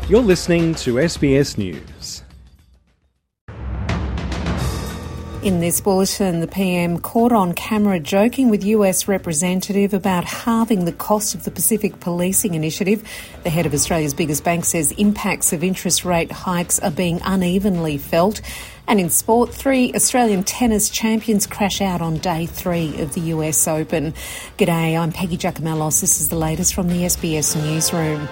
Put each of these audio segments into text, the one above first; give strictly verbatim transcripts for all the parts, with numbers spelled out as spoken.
You're listening to S B S News. In this bulletin, the P M caught on camera joking with U S representative about halving the cost of the Pacific Policing Initiative. The head of Australia's biggest bank says impacts of interest rate hikes are being unevenly felt. And in sport, three Australian tennis champions crash out on day three of the U S Open. G'day, I'm Peggy Giacomellos. This is the latest from the S B S Newsroom.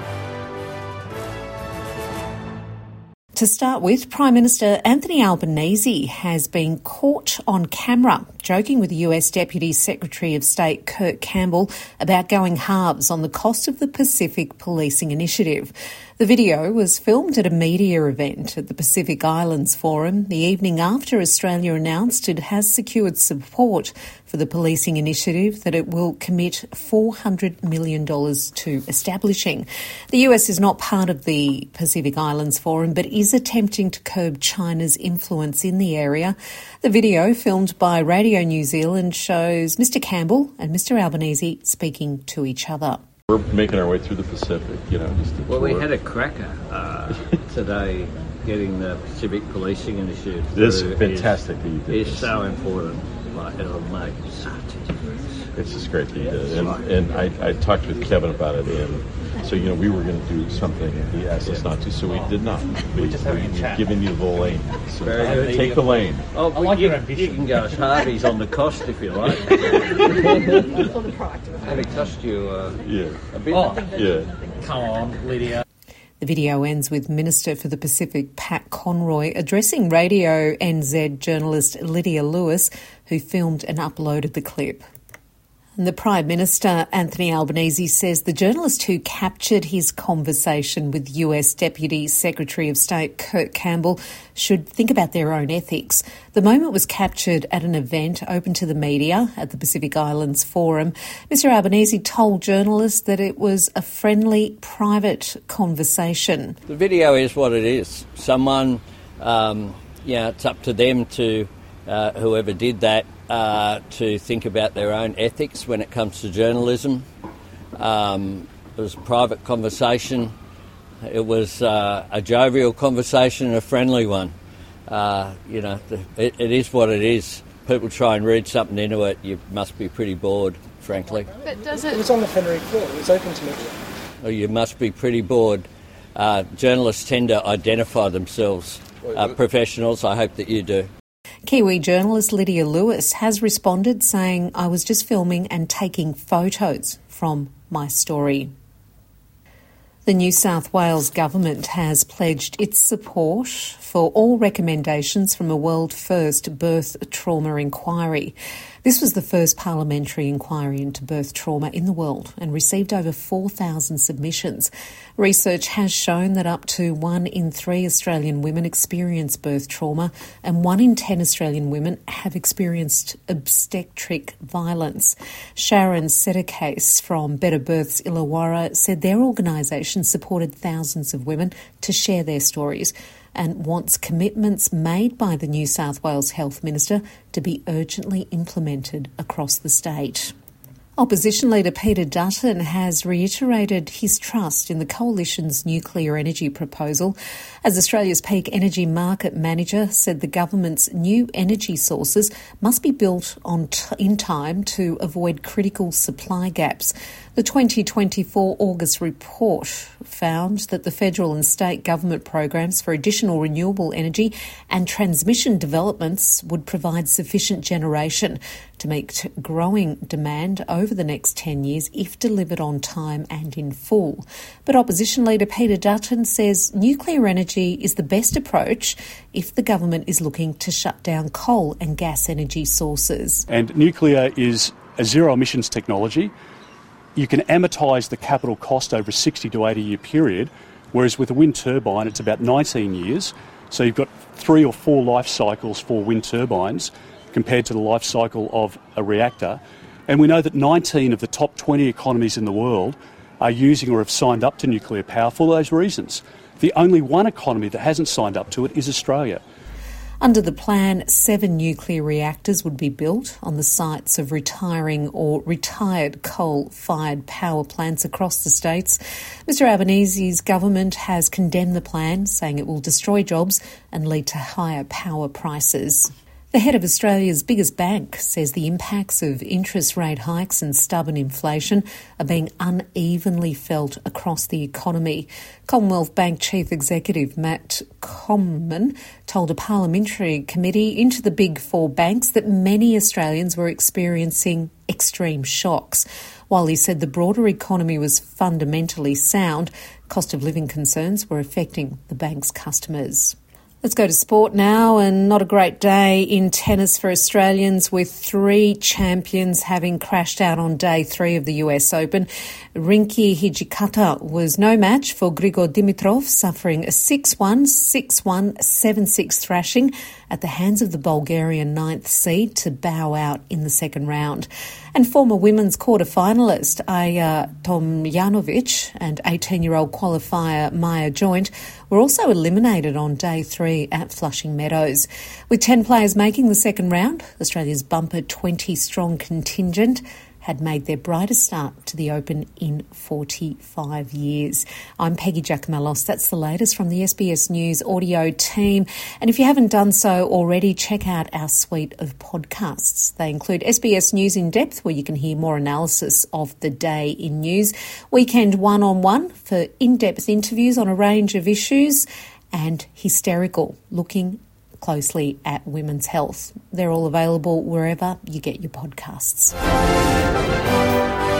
To start with, Prime Minister Anthony Albanese has been caught on camera joking with the U S Deputy Secretary of State Kurt Campbell about going halves on the cost of the Pacific Policing Initiative. The video was filmed at a media event at the Pacific Islands Forum the evening after Australia announced it has secured support for the policing initiative that it will commit four hundred million dollars to establishing. The U S is not part of the Pacific Islands Forum but is attempting to curb China's influence in the area. The video, filmed by Radio New Zealand, shows Mister Campbell and Mister Albanese speaking to each other. We're making our way through the Pacific, you know. Just well, we had a cracker uh, today getting the Pacific Policing Initiative. It's fantastic that you did. It's so important. Like, it'll make such a difference. It's just great that you did it. And, and I, I talked with Kevin about it, and so, you know, we were going to do something, and he asked us not to, so we did not. We, we just we've given you the lane. So Very good. Take the lane. Oh, I like you, your ambition. You can go as Harvey's on the cost if you like. For the product. And it cost you uh, yeah. a bit. Oh, yeah. Come on, Lydia. The video ends with Minister for the Pacific Pat Conroy addressing Radio N Z journalist Lydia Lewis, who filmed and uploaded the clip. And the Prime Minister, Anthony Albanese, says the journalist who captured his conversation with U S Deputy Secretary of State Kurt Campbell should think about their own ethics. The moment was captured at an event open to the media at the Pacific Islands Forum. Mister Albanese told journalists that it was a friendly, private conversation. The video is what it is. Someone, um, you know, it's up to them to, uh, whoever did that, Uh, to think about their own ethics when it comes to journalism. Um, it was a private conversation. It was uh, a jovial conversation and a friendly one. Uh, you know, it, it is what it is. People try and read something into it. You must be pretty bored, frankly. But does it... It was on the Fenric floor. It was open to me. Or you must be pretty bored. Uh, journalists tend to identify themselves. Uh, professionals, I hope that you do. Kiwi journalist Lydia Lewis has responded saying, I was just filming and taking photos from my story. The New South Wales government has pledged its support for all recommendations from a world-first birth trauma inquiry. This was the first parliamentary inquiry into birth trauma in the world and received over four thousand submissions. Research has shown that up to one in three Australian women experience birth trauma and one in ten Australian women have experienced obstetric violence. Sharon Settercase from Better Births Illawarra said their organisation supported thousands of women to share their stories and wants commitments made by the New South Wales Health Minister to be urgently implemented across the state. Opposition leader Peter Dutton has reiterated his trust in the Coalition's nuclear energy proposal, as Australia's peak energy market manager said the government's new energy sources must be built on t- in time to avoid critical supply gaps. The twenty twenty-four August report found that the federal and state government programs for additional renewable energy and transmission developments would provide sufficient generation to meet growing demand over the next ten years if delivered on time and in full. But opposition leader Peter Dutton says nuclear energy is the best approach if the government is looking to shut down coal and gas energy sources. And nuclear is a zero emissions technology. You can amortise the capital cost over a sixty to eighty year period, whereas with a wind turbine it's about nineteen years. So you've got three or four life cycles for wind turbines compared to the life cycle of a reactor. And we know that nineteen of the top twenty economies in the world are using or have signed up to nuclear power for those reasons. The only one economy that hasn't signed up to it is Australia. Under the plan, seven nuclear reactors would be built on the sites of retiring or retired coal-fired power plants across the states. Mister Albanese's government has condemned the plan, saying it will destroy jobs and lead to higher power prices. The head of Australia's biggest bank says the impacts of interest rate hikes and stubborn inflation are being unevenly felt across the economy. Commonwealth Bank Chief Executive Matt Comyn told a parliamentary committee into the big four banks that many Australians were experiencing extreme shocks. While he said the broader economy was fundamentally sound, cost of living concerns were affecting the bank's customers. Let's go to sport now, and not a great day in tennis for Australians, with three champions having crashed out on day three of the U S Open. Rinky Hijikata was no match for Grigor Dimitrov, suffering a six one, six one, seven six thrashing at the hands of the Bulgarian ninth seed to bow out in the second round. And former women's quarter-finalist Aya Tomljanovic and eighteen-year-old qualifier Maya Joint were also eliminated on day three at Flushing Meadows. With ten players making the second round, Australia's bumper twenty-strong contingent had made their brightest start to the Open in forty-five years. I'm Peggy Giacomellos. That's the latest from the S B S News audio team. And if you haven't done so already, check out our suite of podcasts. They include S B S News In Depth, where you can hear more analysis of the day in news, Weekend One-on-One for in-depth interviews on a range of issues, and Hysterical, looking closely at women's health. They're all available wherever you get your podcasts.